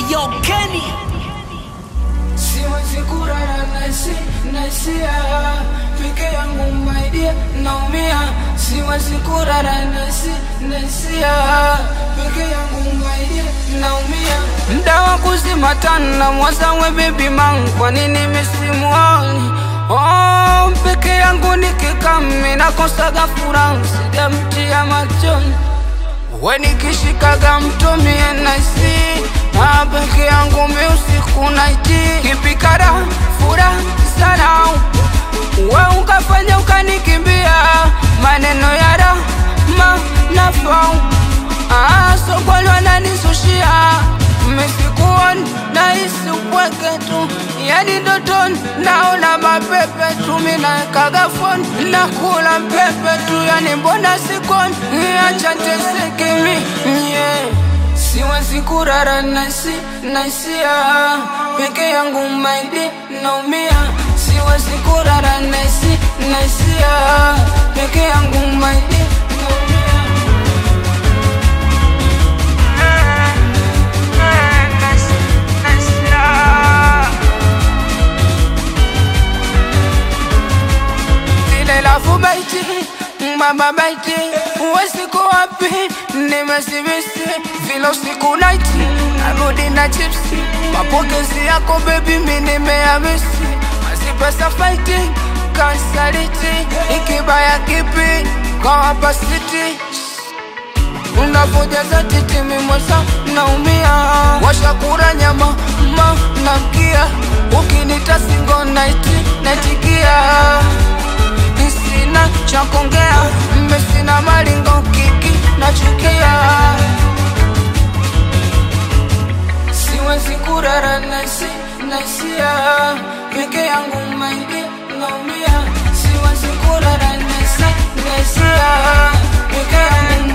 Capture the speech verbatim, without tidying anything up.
Ayo Kenny, siwezi kurara nasi nasia peke yangu my dear naumia. Siwezi kurara nasi nasia peke yangu my dear naumia. Mda wa kuzima tana mwaza we baby man, kwa nini misimuoni? Oh, peke yangu nikikami nakosaga furaha, sijamtia machoni. We nikishikaga mtumie naisi na peke yangu mi usiku naiti. Kipikara fura sana we ukafanya ukanikimbia, maneno ya rahma nafau. Ah, sokoni wananisushia, misikuoni naisi upweke tu, yani ndotoni naona mapepe tu. Minaekaga phone nakula mpepe tu, yani mbona sikoni, acha nteseke mi yeah. Siwezi kurara nasi naisia peke yangu my dear naumia. Siwezi kurara nasi naisia peke yangu my dear naumia. Lafu baiti, mama baiti, uwezi kuwapi, nimesibisi, vilo siku naiti, narudi na chipsi. Mapokezi yako baby mi nimeamisi, mazipesa fighting, kansaliti, ikibaya kipi, kwa hapa city. Unapojaza titi mimosa naumia, washakura nyama ma namkia, ukinita single night natikia. Sina cha kuongea, mesina malingo kiki nachukia. Siwezi kurara nasi naisia peke yangu my dear naumia. Siwezi kurara nasi naisia peke yangu